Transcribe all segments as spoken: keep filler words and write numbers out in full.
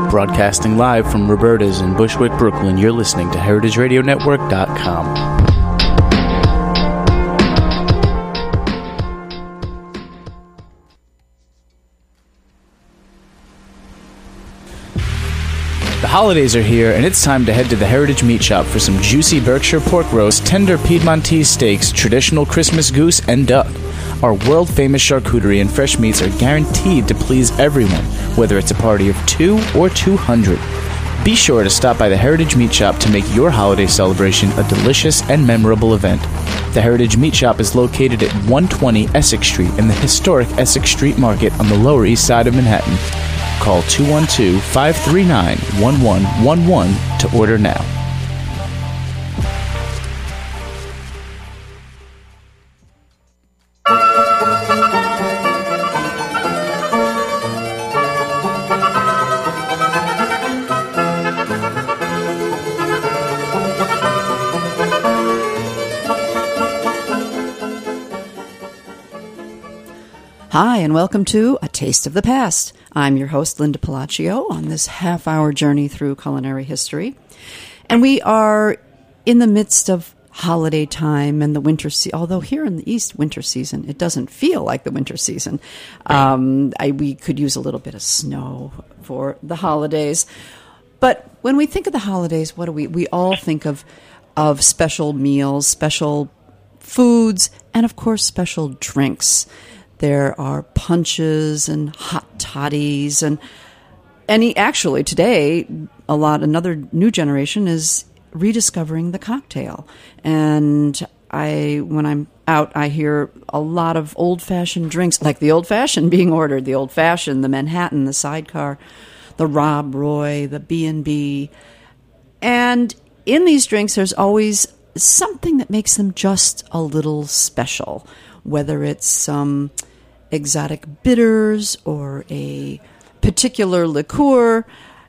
Broadcasting live from Roberta's in Bushwick, Brooklyn, you're listening to heritage radio network dot com. The holidays are here, and it's time to head to the Heritage Meat Shop for some juicy Berkshire pork roast, tender Piedmontese steaks, traditional Christmas goose, and duck. Our world-famous charcuterie and fresh meats are guaranteed to please everyone, whether it's a party of two or two hundred. Be sure to stop by the Heritage Meat Shop to make your holiday celebration a delicious and memorable event. The Heritage Meat Shop is located at one twenty Essex Street in the historic Essex Street Market on the Lower East Side of Manhattan. Call two one two, five three nine, one one one one to order now. Hi, and welcome to A Taste of the Past. I'm your host, Linda Palacio, on this half-hour journey through culinary history. And we are in the midst of holiday time and the winter season. Although here in the East, winter season, it doesn't feel like the winter season. Um, I, we could use a little bit of snow for the holidays. But when we think of the holidays, what do we? We all think of of special meals, special foods, and of course, special drinks. There are punches and hot toddies, and any actually today, a lot another new generation is rediscovering the cocktail. And I, when I'm out, I hear a lot of old-fashioned drinks, like the old-fashioned being ordered, the old-fashioned, the Manhattan, the sidecar, the Rob Roy, the B and B. And in these drinks, there's always something that makes them just a little special, whether it's some exotic bitters or a particular liqueur.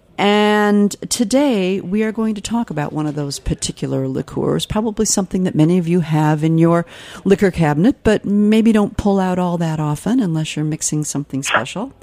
And today we are going to talk about one of those particular liqueurs, probably something that many of you have in your liquor cabinet, but maybe don't pull out all that often unless you're mixing something special.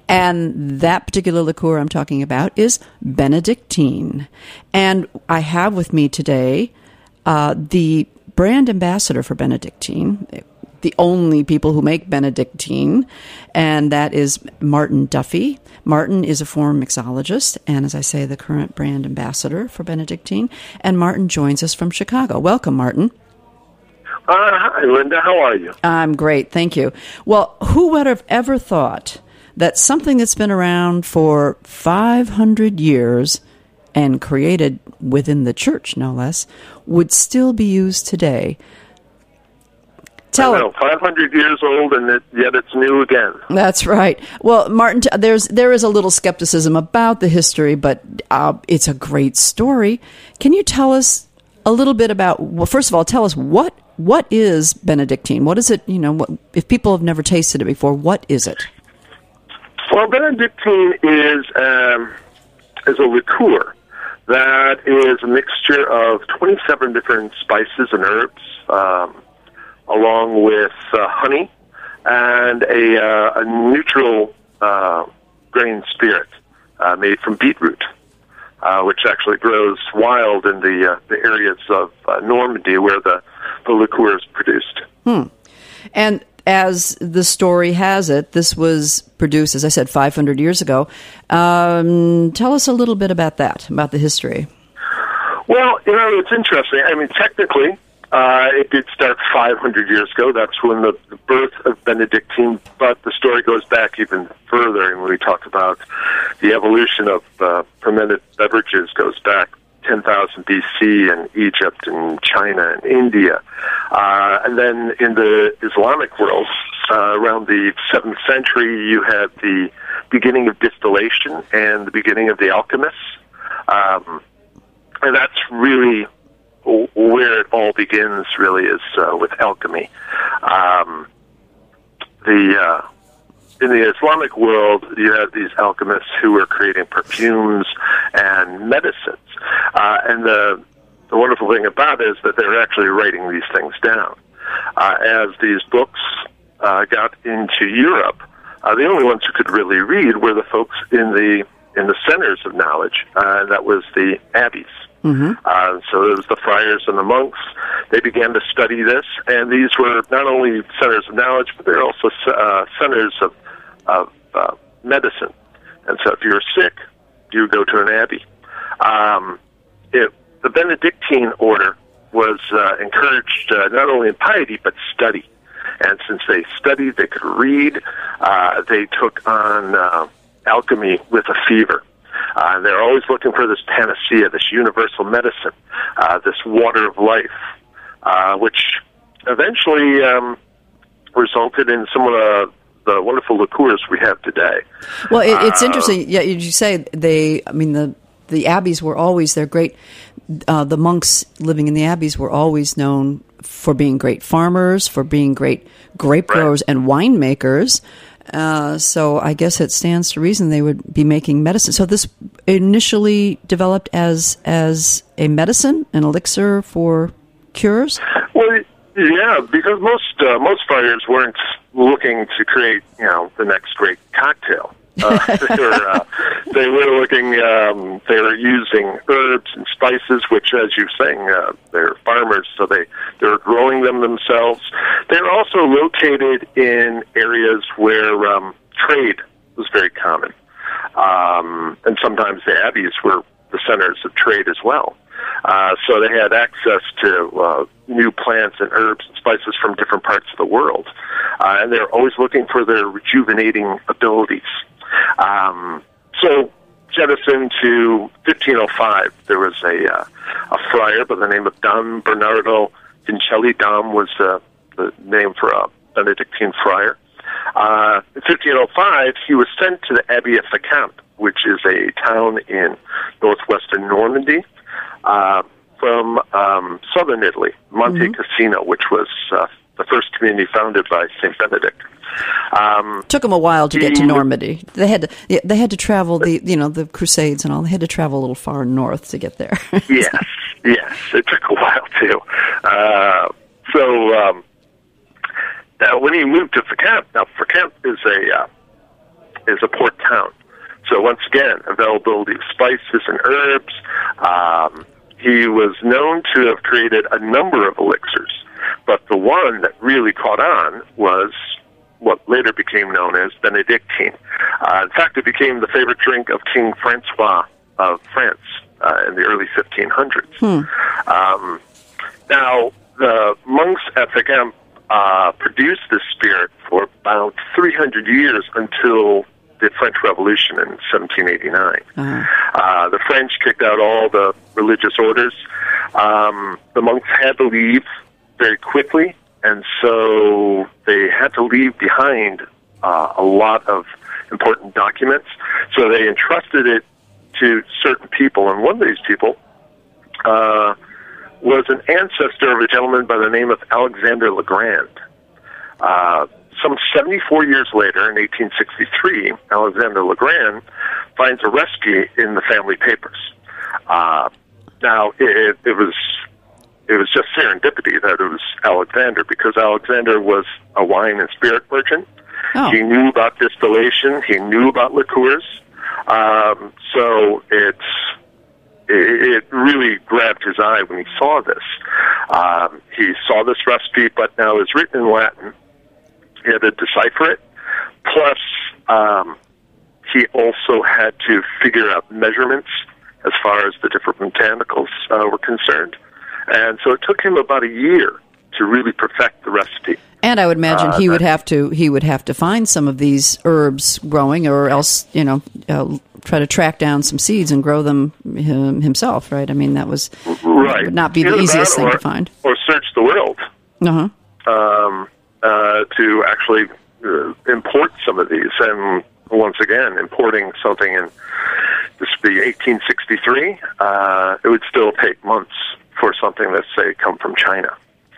And that particular liqueur I'm talking about is Benedictine. And I have with me today uh, the brand ambassador for Benedictine, the only people who make Benedictine, and that is Martin Duffy. Martin is a former mixologist, and as I say, the current brand ambassador for Benedictine. And Martin joins us from Chicago. Welcome, Martin. Uh, hi, Linda. How are you? I'm great, thank you. Well, who would have ever thought that something that's been around for five hundred years and created within the church, no less, would still be used today? Tell I know, five hundred years old, and it, yet it's new again. That's right. Well, Martin, there's there is a little skepticism about the history, but uh, it's a great story. Can you tell us a little bit about? Well, first of all, tell us what what is Benedictine? What is it? You know, what, if people have never tasted it before, what is it? Well, Benedictine is um, is a liqueur that is a mixture of twenty-seven different spices and herbs. Um, along with uh, honey and a, uh, a neutral uh, grain spirit uh, made from beetroot, uh, which actually grows wild in the uh, the areas of uh, Normandy where the, the liqueur is produced. Hmm. And as the story has it, this was produced, as I said, five hundred years ago. Um, tell us a little bit about that, about the history. Well, you know, it's interesting. I mean, technically, Uh, it did start five hundred years ago. That's when the, the birth of Benedictine, but the story goes back even further, and when we talk about the evolution of uh, fermented beverages goes back ten thousand B C in Egypt and China and India. Uh, and then in the Islamic world, uh, around the seventh century, you had the beginning of distillation and the beginning of the alchemists. Um, and that's really where it all begins, really, is uh, with alchemy. Um, the uh, in the Islamic world, you had these alchemists who were creating perfumes and medicines. Uh, and the, the wonderful thing about it is that they were actually writing these things down. Uh, as these books uh, got into Europe, uh, the only ones who could really read were the folks in the in the centers of knowledge, uh, that was the abbeys. Mm-hmm. Uh, so it was the friars and the monks. They began to study this, and these were not only centers of knowledge, but they're also uh, centers of, of uh, medicine. And so if you were sick, you go to an abbey. Um, it, the Benedictine order was uh, encouraged uh, not only in piety, but study. And since they studied, they could read, uh, they took on uh, alchemy with a fever. Uh, they're always looking for this panacea, this universal medicine, uh, this water of life, uh, which eventually um, resulted in some of the, the wonderful liqueurs we have today. Well, it, it's uh, interesting. Yeah, you say they. I mean, the the abbeys were always they're great. Uh, the monks living in the abbeys were always known for being great farmers, for being great grape growers right. and winemakers. Uh, so I guess it stands to reason they would be making medicine. So this initially developed as as a medicine, an elixir for cures? Well, yeah, because most uh, most friars weren't looking to create, you know, the next great cocktail. Uh, they, were, uh, they were looking, um, they were using herbs and spices, which, as you're saying, uh, they're farmers, so they, they were growing them themselves. They're also located in areas where um, trade was very common. Um, and sometimes the abbeys were the centers of trade as well. Uh, so they had access to uh, new plants and herbs and spices from different parts of the world. Uh, and they're always looking for their rejuvenating abilities. Um, so, jettison to fifteen oh five, there was a uh, a friar by the name of Dom Bernardo Vincelli. Dom was uh, the name for a Benedictine friar. Uh, in fifteen oh five, he was sent to the Abbey of Fécamp, which is a town in northwestern Normandy, uh, from um, southern Italy, Monte mm-hmm. Cassino, which was uh, the first community founded by Saint Benedict. Um, Took them a while to he, get to Normandy. They had to, yeah, they had to travel the you know the Crusades and all. They had to travel a little far north to get there. yes, yes, it took a while too. Uh, so um, now when he moved to Fécamp, now Fécamp is a uh, is a port town. So once again, availability of spices and herbs. Um, he was known to have created a number of elixirs, but the one that really caught on was what later became known as Benedictine. Uh, in fact, it became the favorite drink of King Francois of France uh, in the early fifteen hundreds. Hmm. Um, now, the monks at Fécamp uh, produced this spirit for about three hundred years until the French Revolution in seventeen eighty-nine. Uh-huh. Uh, the French kicked out all the religious orders. Um, the monks had to leave very quickly, and so they had to leave behind uh, a lot of important documents. So they entrusted it to certain people, and one of these people uh, was an ancestor of a gentleman by the name of Alexander Legrand. Uh, some seventy-four years later, in eighteen sixty-three, Alexander Legrand finds a recipe in the family papers. Uh, now, it, it was it was just serendipity that it was Alexander, because Alexander was a wine and spirit merchant. Oh. He knew about distillation. He knew about liqueurs. Um, so it's it, it really grabbed his eye when he saw this. Um, he saw this recipe, but now it's written in Latin. He had to decipher it. Plus, um, he also had to figure out measurements as far as the different botanicals uh, were concerned. And so it took him about a year to really perfect the recipe. And I would imagine uh, he would have to he would have to find some of these herbs growing, or else, you know, uh, try to track down some seeds and grow them him, himself, right? I mean, that was right. would not be Either the easiest thing or, to find. Or search the world. Uh-huh. Um, uh, to actually uh, import some of these. And once again, importing something in, this would be eighteen sixty-three, uh, it would still take months for something that, say, come from China.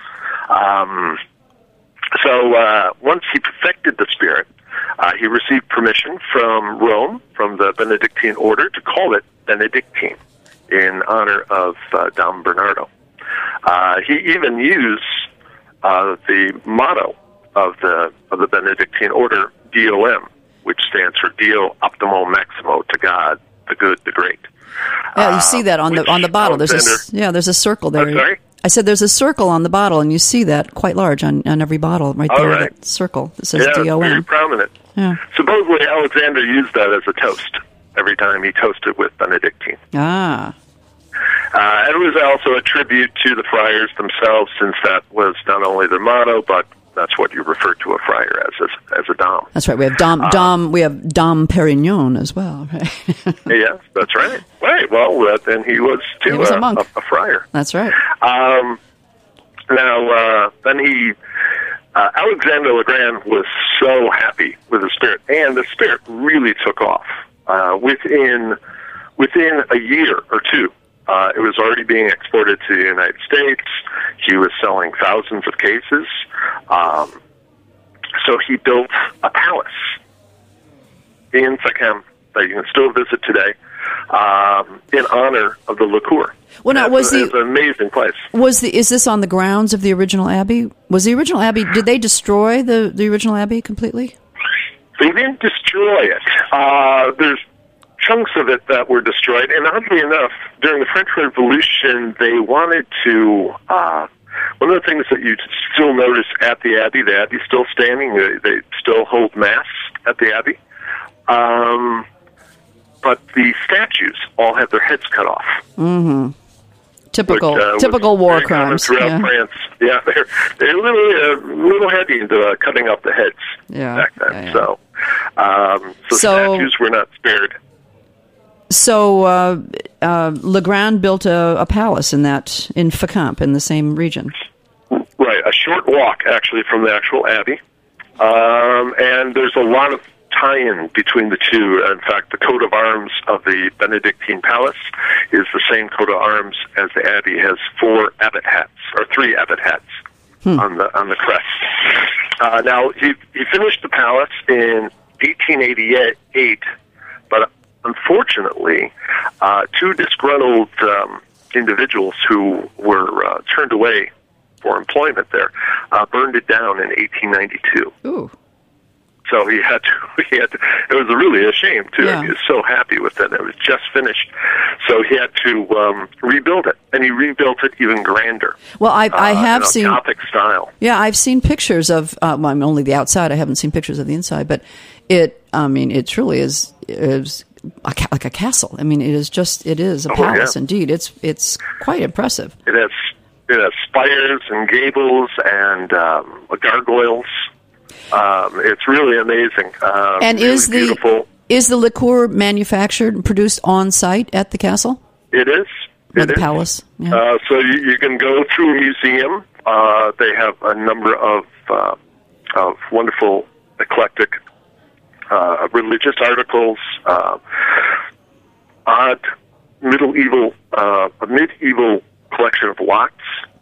Um, so uh, once he perfected the spirit, uh, he received permission from Rome, from the Benedictine order, to call it Benedictine in honor of uh, Dom Bernardo. Uh, he even used uh, the motto of the of the Benedictine order, D O M, which stands for Dio Optimo Maximo, to God, the good, the great. Yeah, you see that on the on the bottle. There's a yeah, there's a circle there. I'm sorry? I said there's a circle on the bottle, and you see that quite large on, on every bottle right there. Right. That circle that says yeah, D O M. very prominent. Yeah. Supposedly Alexander used that as a toast every time he toasted with Benedictine. Ah. Uh, it was also a tribute to the friars themselves, since that was not only their motto, but that's what you refer to a friar as, as, as a dom. That's right. We have Dom, uh, Dom, we have Dom Perignon as well. Right? Yes, that's right. Right. Well, uh, then he was too he was uh, a monk. A, a friar. That's right. Um, now, uh, then he, uh, Alexander Le Grand was so happy with the spirit, and the spirit really took off uh, within within a year or two. Uh, it was already being exported to the United States. He was selling thousands of cases. Um, so he built a palace in Fecamp that you can still visit today um, in honor of the liqueur. Well, now, was a, the it's an amazing place. Was the is this on the grounds of the original abbey? Was the original abbey? Did they destroy the, the original abbey completely? They didn't destroy it. Uh, there's chunks of it that were destroyed, and oddly enough, during the French Revolution, they wanted to. Uh, one of the things that you still notice at the Abbey, the Abbey's still standing. They, they still hold mass at the Abbey, um, but the statues all have their heads cut off. Mm-hmm. Typical, which, uh, typical war crimes throughout yeah. France. Yeah, they're they're a little uh, little heavy into uh, cutting off the heads yeah. back then. Yeah, yeah. So, um, so, so statues were not spared. So uh, uh, Le Grand built a, a palace in that in Fecamp in the same region. Right, a short walk actually from the actual abbey, um, and there's a lot of tie-in between the two. In fact, the coat of arms of the Benedictine Palace is the same coat of arms as the abbey has four abbot hats or three abbot hats hmm. on the on the crest. Uh, now he he finished the palace in eighteen eighty-eight, but unfortunately, uh, two disgruntled um, individuals who were uh, turned away for employment there uh, burned it down in eighteen ninety-two. Ooh. So he had to, he had to, it was really a shame, too. Yeah. He was so happy with it. It was just finished. So he had to um, rebuild it, and he rebuilt it even grander. Well, I, I uh, have in a seen... Gothic style. Yeah, I've seen pictures of, uh, well, I'm only the outside. I haven't seen pictures of the inside, but it, I mean, it truly is, is a, like a castle. I mean, it is just, it is a Oh, palace, yeah. indeed. It's it's quite impressive. It has, it has spires and gables and um, gargoyles. Um, it's really amazing. Um, and really is the beautiful. is the liqueur manufactured and produced on site at the castle? It is. Or It the is. palace? Yeah. Uh, so you, you can go through a museum. Uh, they have a number of uh, of wonderful, eclectic uh, religious articles, uh, odd medieval uh, a medieval collection of locks,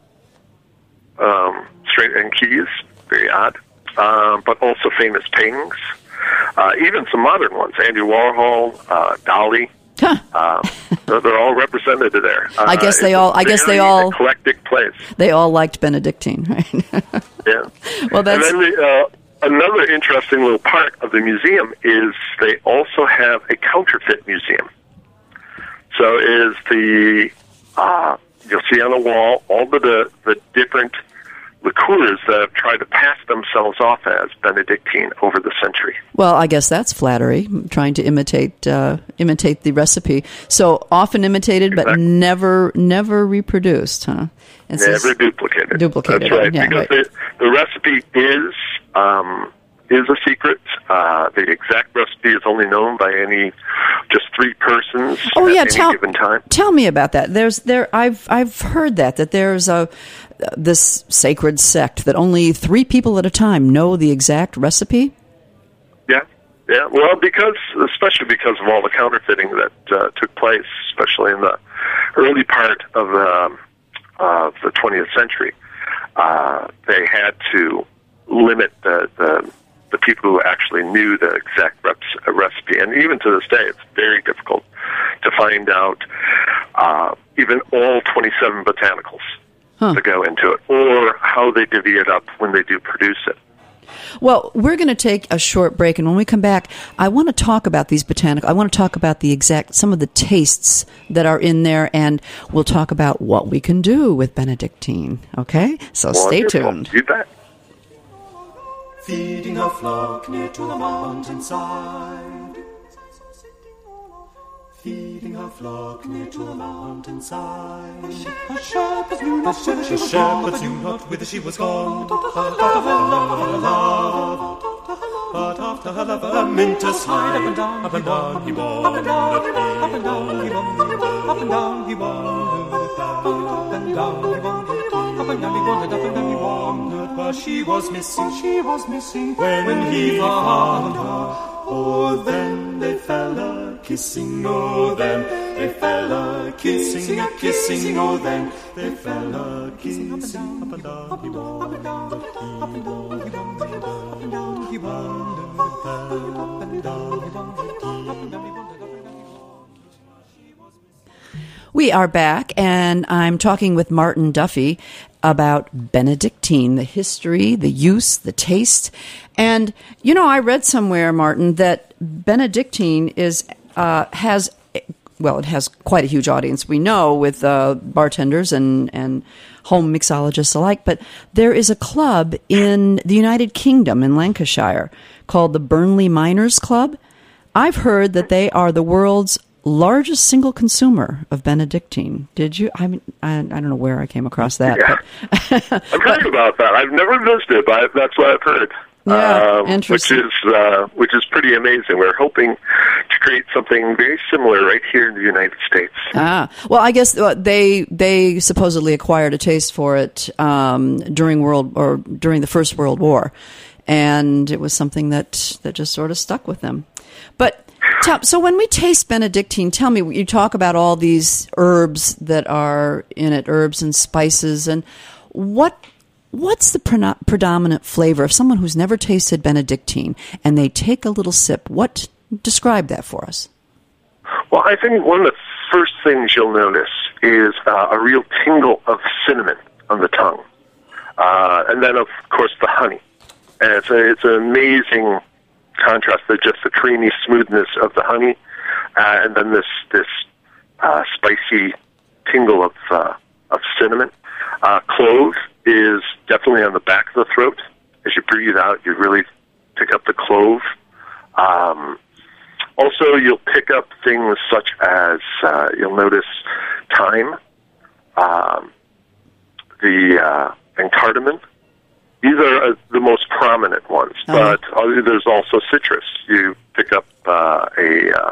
um, straight and keys, very odd. Um, but also famous paintings, uh, even some modern ones. Andy Warhol, uh, Dali, Huh. um, they're, they're all represented there. Uh, I guess they all. I guess they very all. eclectic place. They all liked Benedictine, right? Yeah. Well, that's And then the, uh, another interesting little part of the museum is they also have a counterfeit museum. So is the uh, you'll see on the wall all the the, the different liqueurs that have tried to pass themselves off as Benedictine over the century. well. I guess that's flattery, trying to imitate uh, imitate the recipe. So often imitated, but Exactly. never never reproduced, huh? It's Never just- duplicated. duplicated, That's right. yeah, because right. The, the recipe is um, is a secret. Uh, the exact recipe is only known by any just three persons Oh at yeah, any tell given time. tell me about that. There's there I've I've heard that that there's a this sacred sect that only three people at a time know the exact recipe. Yeah, yeah. Well, because especially because of all the counterfeiting that uh, took place, especially in the early part of um, of the twentieth century, uh, they had to limit the, the the people who actually knew the exact reps, uh, recipe. And even to this day, it's very difficult to find out uh, even all twenty-seven botanicals Huh. to go into it, or how they divvy it up when they do produce it. Well, we're going to take a short break, and when we come back, I want to talk about these botanical. I want to talk about the exact some of the tastes that are in there, and we'll talk about what we can do with Benedictine. Okay, so Wonderful. Stay tuned. You bet. Feeding her flock near to the mountainside. Feeding her flock near to the mountainside. The shepherds knew not whither she was gone. The shepherds knew not whither she was gone. But after her love, but after her love, a minter's hide. Up and down, up and down he wandered. Up and down he wandered. Up and down he wandered. Up and down he wandered. Up and down he wandered. Up and down he wandered. Up and down he wandered. But she was missing. She was missing. When he found her. Oh, then they fell a kissing, oh, then they fell a kissing, a kissing, oh, then they fell a kissing. Up and down, up and down, up and down, up and down, up and down, up and down, up and down, he wandered, up and down, he wandered, up and down, he wandered, up and down. We are back, and I'm talking with Martin Duffy about Benedictine, the history, the use, the taste. And, you know, I read somewhere, Martin, that Benedictine is uh, has, well, it has quite a huge audience, we know, with uh, bartenders and, and home mixologists alike. But there is a club in the United Kingdom, in Lancashire, called the Burnley Miners Club. I've heard that they are the world's largest single consumer of Benedictine. Did you? I mean, I, I don't know where I came across that. Yeah. But I've heard about that. I've never visited, but that's what I've heard. Yeah, um, interesting. Which is uh, which is pretty amazing. We're hoping to create something very similar right here in the United States. Ah, well, I guess uh, they they supposedly acquired a taste for it um, during world or during the First World War, and it was something that that just sort of stuck with them. But tell, so when we taste Benedictine, tell me, you talk about all these herbs that are in it, herbs and spices, and what. What's the pre- predominant flavor of someone who's never tasted Benedictine and they take a little sip? What describe that for us? Well, I think one of the first things you'll notice is uh, a real tingle of cinnamon on the tongue, uh, and then of course the honey. And it's a, it's an amazing contrast to just the creamy smoothness of the honey, uh, and then this this uh, spicy tingle of uh, of cinnamon. Uh, clove is definitely on the back of the throat. As you breathe out, you really pick up the clove. Um, also, you'll pick up things such as, uh, you'll notice thyme, um, the uh, and cardamom. These are uh, the most prominent ones, uh-huh. but uh, there's also citrus. You pick up uh, a, uh,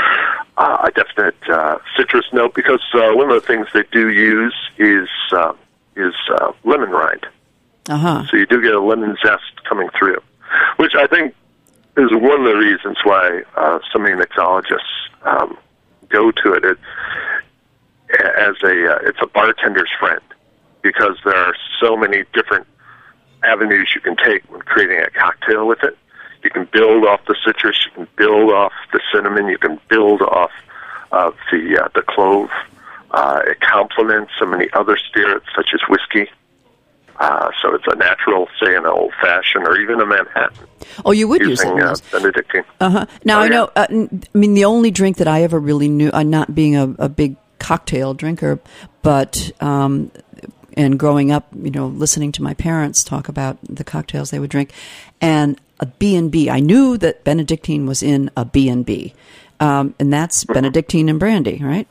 uh, a definite uh, citrus note because uh, one of the things they do use is uh, is uh, lemon rind. Uh-huh. So you do get a lemon zest coming through, which I think is one of the reasons why uh, so many mixologists um, go to it. it as a uh, it's a bartender's friend because there are so many different avenues you can take when creating a cocktail with it. You can build off the citrus, you can build off the cinnamon, you can build off of the uh, the clove. Uh, it complements so many other spirits, such as whiskey. Uh, so it's a natural, say, an old-fashioned or even a Manhattan. Oh, you would use it. Uh, Benedictine. Uh-huh. Now, oh, I yeah. know, uh, I mean, the only drink that I ever really knew, uh, not being a, a big cocktail drinker, but, um, and growing up, you know, listening to my parents talk about the cocktails they would drink, and a B and B. I knew that Benedictine was in a B and B, um, and that's mm-hmm. Benedictine and brandy, right?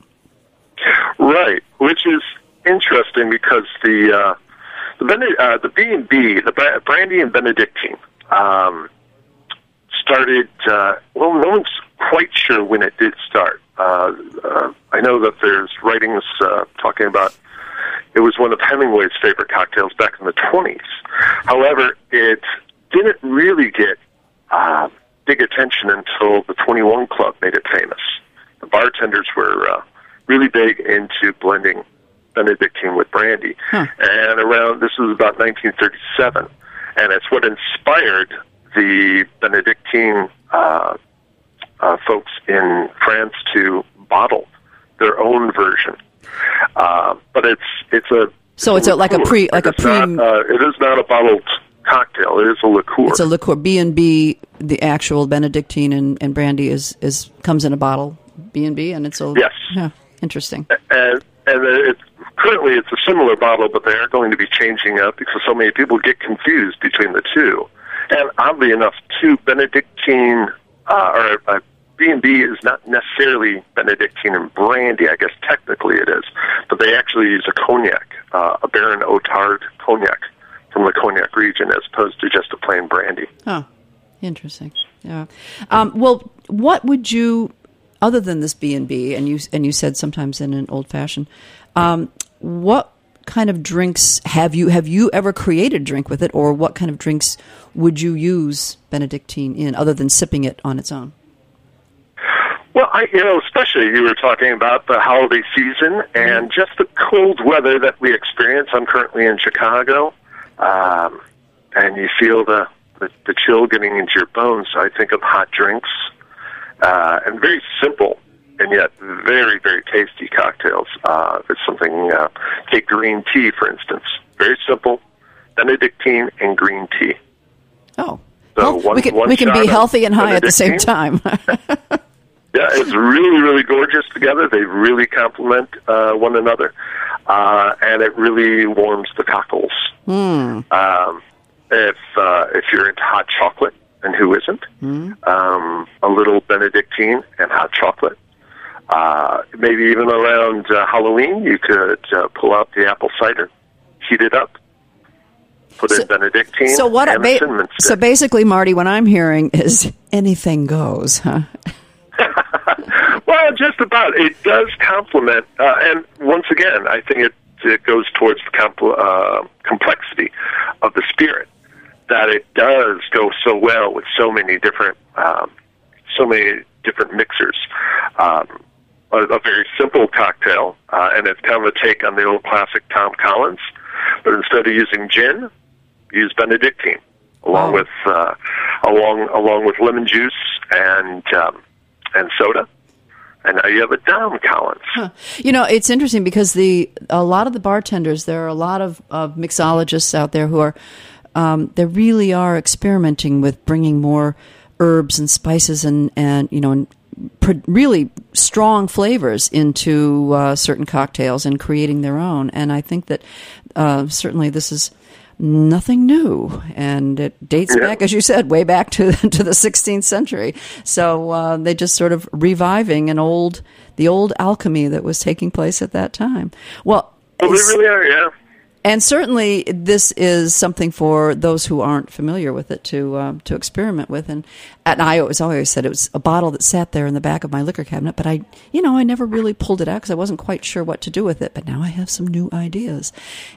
Right, which is interesting because the uh, the Bene- uh, the B and B, the brandy and Benedictine, um, started. Uh, well, no one's quite sure when it did start. Uh, uh, I know that there's writings uh, talking about it was one of Hemingway's favorite cocktails back in the twenties. However, it didn't really get uh, big attention until the twenty-one Club made it famous. The bartenders were uh, really big into blending Benedictine with brandy. Huh. And around, this was about nineteen thirty-seven, and it's what inspired the Benedictine uh, uh, folks in France to bottle their own version. Uh, but it's it's a so it's, it's a, like a pre like a pre. Not, uh, it is not a bottled cocktail. It is a liqueur. It's a liqueur. B and B, the actual Benedictine and, and brandy is, is comes in a bottle. B and B, and it's a yes. Yeah, interesting. And and it's, currently it's a similar bottle, but they are going to be changing up because so many people get confused between the two. And oddly enough, too, Benedictine uh, or uh, B and B is not necessarily Benedictine and brandy. I guess technically it is, but they actually use a cognac, uh, a Baron Otard cognac from the Cognac region, as opposed to just a plain brandy. Oh, interesting. Yeah. Um, well, what would you, other than this B and B, and you and you said sometimes in an old fashioned, um, what kind of drinks have you have you ever created a drink with it, or what kind of drinks would you use Benedictine in, other than sipping it on its own? Well, I, you know, especially you were talking about the holiday season and mm-hmm. just the cold weather that we experience. I'm currently in Chicago, um, and you feel the, the the chill getting into your bones. So I think of hot drinks uh, and very simple and yet very, very tasty cocktails. Uh, it's something, uh, take green tea, for instance. Very simple, Benedictine and green tea. Oh, so well, one, we can, one we can be healthy and high at the same Benedictine. time. Yeah, it's really, really gorgeous together. They really complement uh, one another, uh, and it really warms the cockles. Mm. Um, if uh, if you're into hot chocolate, and who isn't, mm. um, a little Benedictine and hot chocolate. Uh, maybe even around uh, Halloween, you could uh, pull out the apple cider, heat it up, put so, in Benedictine so what and ba- a cinnamon stick. So basically, Marty, what I'm hearing is anything goes, huh? Well, just about. It does complement, uh, and once again, I think it, it goes towards the compl- uh, complexity of the spirit, that it does go so well with so many different, um, so many different mixers. Um, a, a very simple cocktail, uh, and it's kind of a take on the old classic Tom Collins, but instead of using gin, use Benedictine, along Oh. with uh, along along with lemon juice and um, and soda. And now you have a Tom Collins. Huh. You know, it's interesting because the a lot of the bartenders, there are a lot of, of mixologists out there who are, um, they really are experimenting with bringing more herbs and spices and, and you know, and pr- really strong flavors into uh, certain cocktails and creating their own. And I think that uh, certainly this is nothing new, and it dates Yeah. back, as you said, way back to to the sixteenth century. So uh, they just sort of reviving an old, the old alchemy that was taking place at that time. Well, Well, they really are, yeah. and certainly this is something for those who aren't familiar with it to um, to experiment with. And and I always always said it was a bottle that sat there in the back of my liquor cabinet, but I, you know, I never really pulled it out because I wasn't quite sure what to do with it. But now I have some new ideas.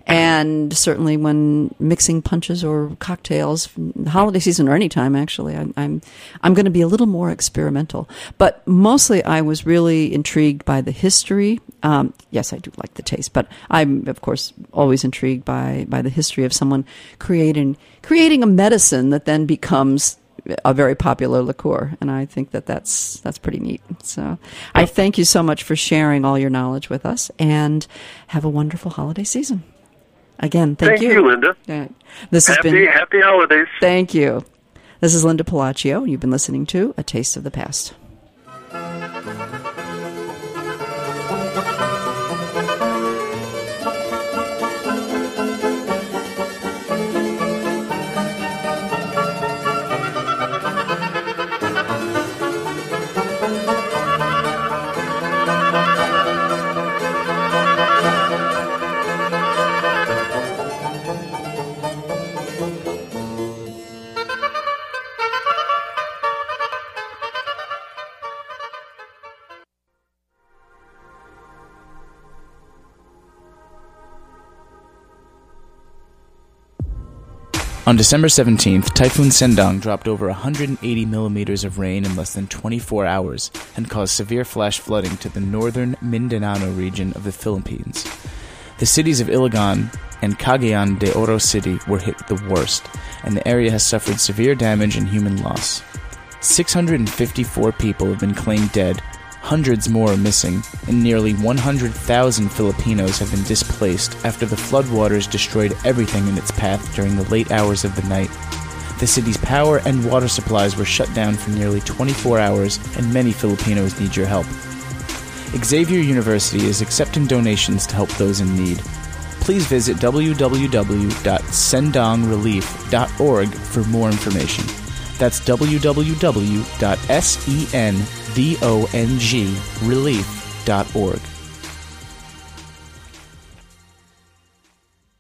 And certainly when mixing punches or cocktails, the holiday season or any time, actually, I'm I'm, I'm going to be a little more experimental. But mostly I was really intrigued by the history. Um, yes, I do like the taste, but I'm, of course, always intrigued by, by the history of someone creating creating a medicine that then becomes a very popular liqueur, and I think that that's that's pretty neat. So I thank you so much for sharing all your knowledge with us, and have a wonderful holiday season. Again, thank, Thank you, Linda. Yeah. This has Happy, been happy holidays. thank you. This is Linda Pelaccio, and you've been listening to A Taste of the Past. On December seventeenth, Typhoon Sendong dropped over one hundred eighty millimeters of rain in less than twenty-four hours and caused severe flash flooding to the northern Mindanao region of the Philippines. The cities of Iligan and Cagayan de Oro City were hit the worst, and the area has suffered severe damage and human loss. six hundred fifty-four people have been claimed dead, Hundreds more are missing, and nearly one hundred thousand Filipinos have been displaced after the floodwaters destroyed everything in its path during the late hours of the night. The city's power and water supplies were shut down for nearly twenty-four hours, and many Filipinos need your help. Xavier University is accepting donations to help those in need. Please visit w w w dot sendong relief dot org for more information. That's w w w dot sendong relief dot org.